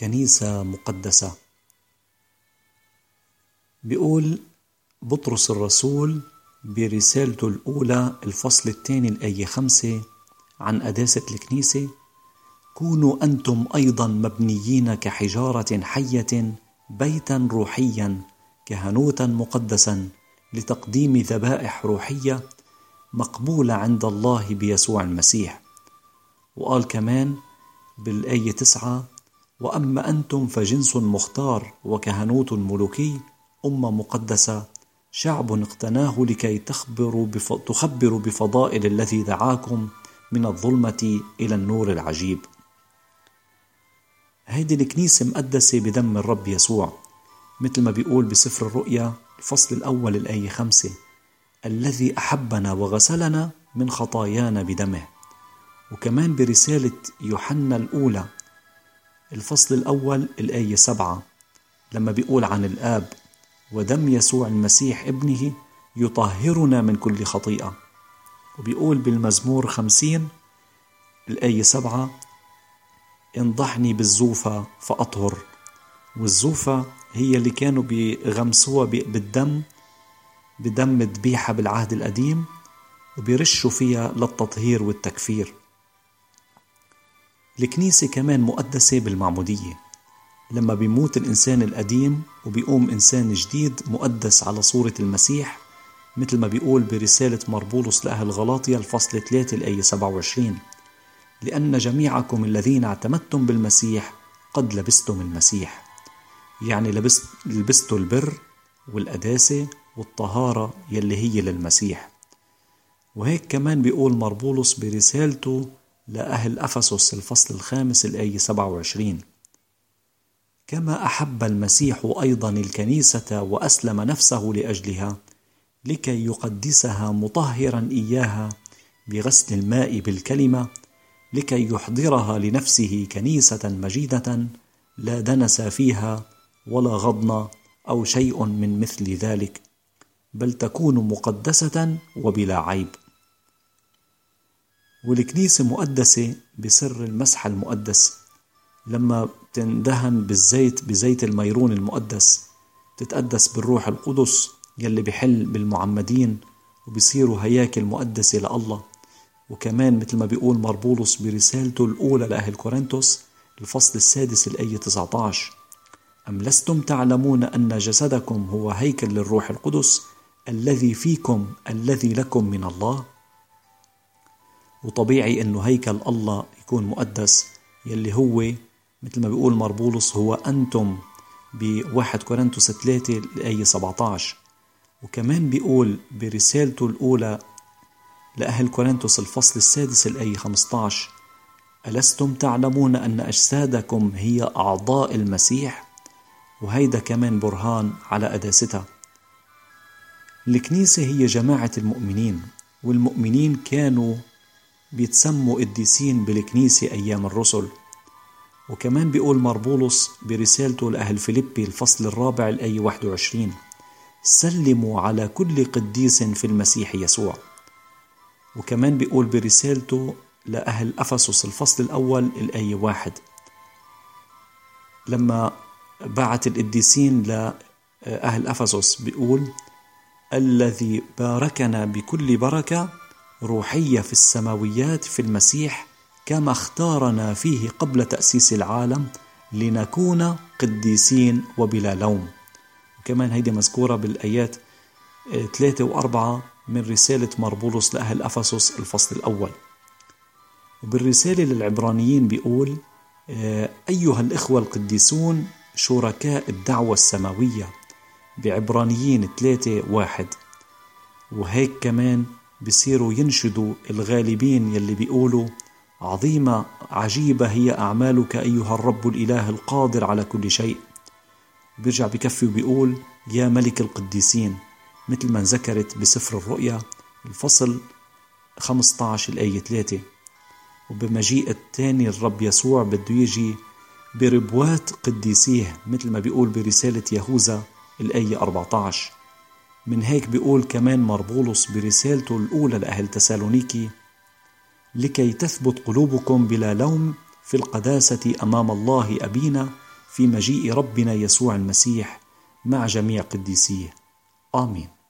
كنيسة مقدسة. بيقول بطرس الرسول برسالته الأولى الفصل 2 الآية 5 عن قداسة الكنيسة: كونوا أنتم أيضا مبنيين كحجارة حية بيتا روحيا كهنوتا مقدسا لتقديم ذبائح روحية مقبولة عند الله بيسوع المسيح. وقال كمان بالآية 9: وأما أنتم فجنس مختار وكهنوت ملوكي أمة مقدسة شعب اقتناه لكي تخبروا بفضائل الذي دعاكم من الظلمة إلى النور العجيب. هيدي الكنيسة مقدسة بدم الرب يسوع، مثل ما بيقول بسفر الرؤيا الفصل الأول الآية 5: الذي أحبنا وغسلنا من خطايانا بدمه. وكمان برسالة يوحنا الأولى الفصل الأول الآية 7 لما بيقول عن الآب: ودم يسوع المسيح ابنه يطهرنا من كل خطيئة. وبيقول بالمزمور 50 الآية 7: انضحني بالزوفة فأطهر. والزوفة هي اللي كانوا بيغمسوها بدم ذبيحة بالعهد القديم، وبيرشوا فيها للتطهير والتكفير. الكنيسة كمان مقدسة بالمعمودية، لما بيموت الإنسان القديم وبيقوم إنسان جديد مقدس على صورة المسيح، مثل ما بيقول برسالة مربولس لأهل غلاطيا الفصل 3 الآية 27: لأن جميعكم الذين اعتمدتم بالمسيح قد لبستم المسيح. يعني لبستوا البر والقداسة والطهارة يلي هي للمسيح. وهيك كمان بيقول مربولس برسالته لأهل أفسس الفصل 5 الآية 27: كما أحب المسيح أيضا الكنيسة وأسلم نفسه لأجلها لكي يقدسها مطهرا إياها بغسل الماء بالكلمة، لكي يحضرها لنفسه كنيسة مجيدة لا دنس فيها ولا غضن أو شيء من مثل ذلك، بل تكون مقدسة وبلا عيب. والكنيسة مقدسة بسر المسحة المقدس، لما تندهن بزيت الميرون المقدس تتقدس بالروح القدس يلي بيحل بالمعمدين وبيصيروا هياكل مقدسة لله. وكمان مثل ما بيقول مربولس برسالته الأولى لأهل كورنثوس الفصل 6 الآية 19: أم لستم تعلمون أن جسدكم هو هيكل للروح القدس الذي فيكم الذي لكم من الله؟ وطبيعي أنه هيكل الله يكون مقدس، يلي هو مثل ما بيقول مربولس هو أنتم ب1 كورنثوس 3 الآية 17. وكمان بيقول برسالته الأولى لأهل كورنثوس الفصل 6 الآية 15: ألستم تعلمون أن أجسادكم هي أعضاء المسيح؟ وهيدا كمان برهان على قداستها. الكنيسة هي جماعة المؤمنين، والمؤمنين كانوا بيتسموا قديسين بالكنيسة أيام الرسل. وكمان بيقول مربولس برسالته لأهل فيليبي الفصل 4 الآية 21: سلموا على كل قديس في المسيح يسوع. وكمان بيقول برسالته لأهل أفسس الفصل الأول الآية 1 لما بعت القديسين لأهل أفسس بيقول: الذي باركنا بكل بركة روحية في السماويات في المسيح كما اختارنا فيه قبل تأسيس العالم لنكون قديسين وبلا لوم. وكمان هيدي مذكورة بالآيات 3 و4 من رسالة مربولس لأهل أفسس الفصل الأول. وبالرسالة للعبرانيين بيقول: أيها الإخوة القديسون شركاء الدعوة السماوية بعبرانيين 3:1. وهيك كمان بيصيروا ينشدوا الغالبين يلي بيقولوا: عظيمة عجيبة هي أعمالك أيها الرب الإله القادر على كل شيء. بيرجع بكفي وبيقول: يا ملك القديسين، مثل ما ذكرت بسفر الرؤيا الفصل 15 الآية 3. وبمجيء الثاني الرب يسوع بده يجي بربوات قديسيه، مثل ما بيقول برسالة يهوذا الآية 14. من هيك بيقول كمان مربولس برسالته الأولى لأهل تسالونيكي: لكي تثبت قلوبكم بلا لوم في القداسة أمام الله أبينا في مجيء ربنا يسوع المسيح مع جميع قديسيه. آمين.